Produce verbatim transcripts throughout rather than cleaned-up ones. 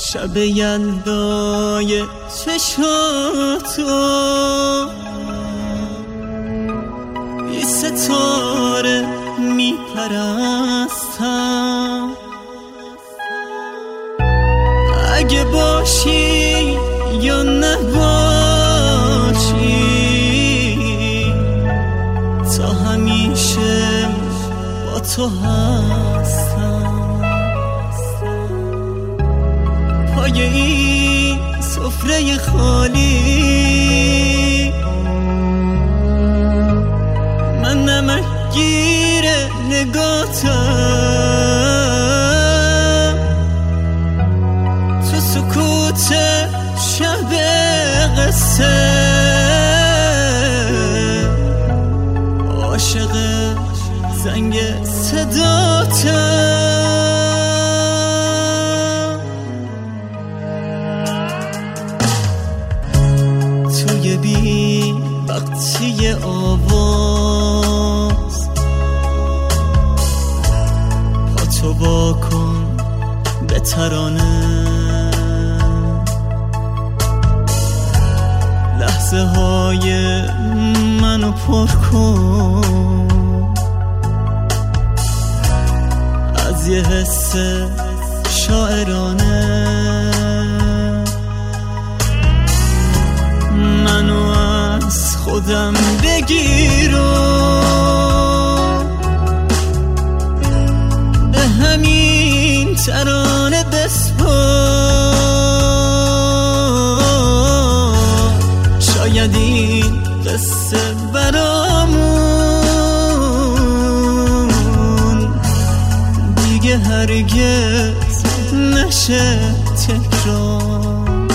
شب یلدای چشاتو بی ستاره می پرستم. اگه باشی یا نباشی تا همیشه با تو هستم. پای این سفره خالی من نمک گیر نگاتم. تو سکوت شب قصه عاشق زنگ صداتم. توی بی وقتی آواز پاتو با کن به ترانه. لحظه های منو پر کن از یه حس شاعرانه. منو از خودم بگیر و به همین ترانه بسپار. شاید این قصه برامون دیگه هرگز نشه تکرار.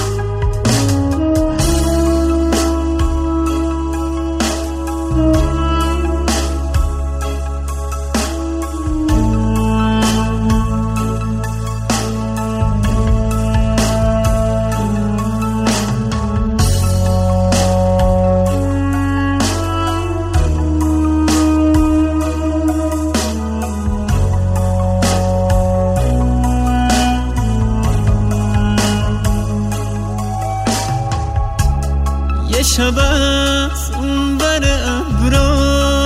یه شب از اون بر ابرا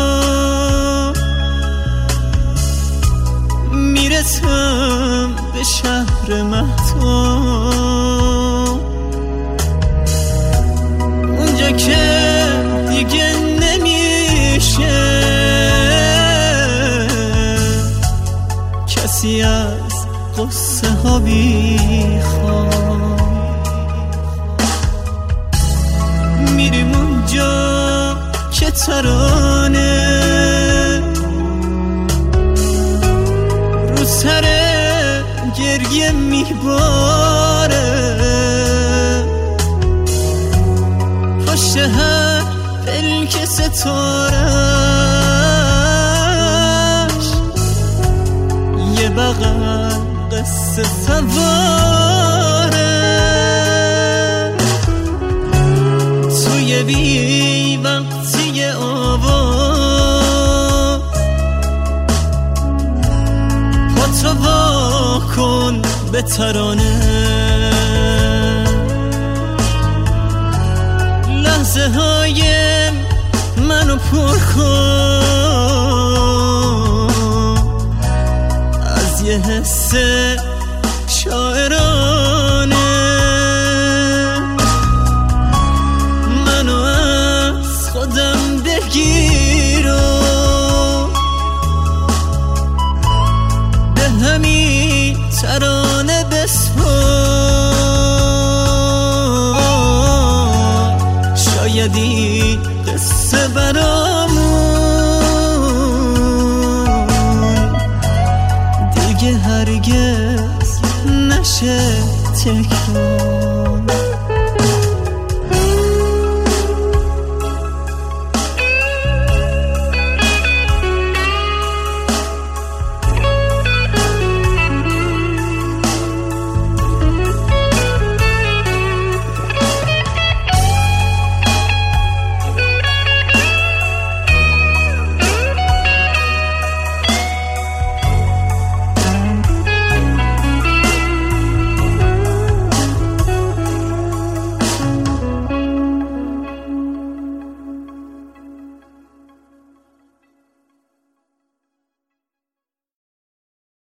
میرسم به شهر مهتاب. اونجا که دیگه نمیشه کسی از قصه ها بیخواد. میریم اونجا که ترانه رو سر گریه میباره. پشت هر پلک ستارش یه بغل قصه سواره. توی بی وقتی آواز پاتو وا کن به ترانه. لحظه های منو پر کن از یه حس شاعرانه. بگیر و به همین ترانه بسپار. شاید این قصه برام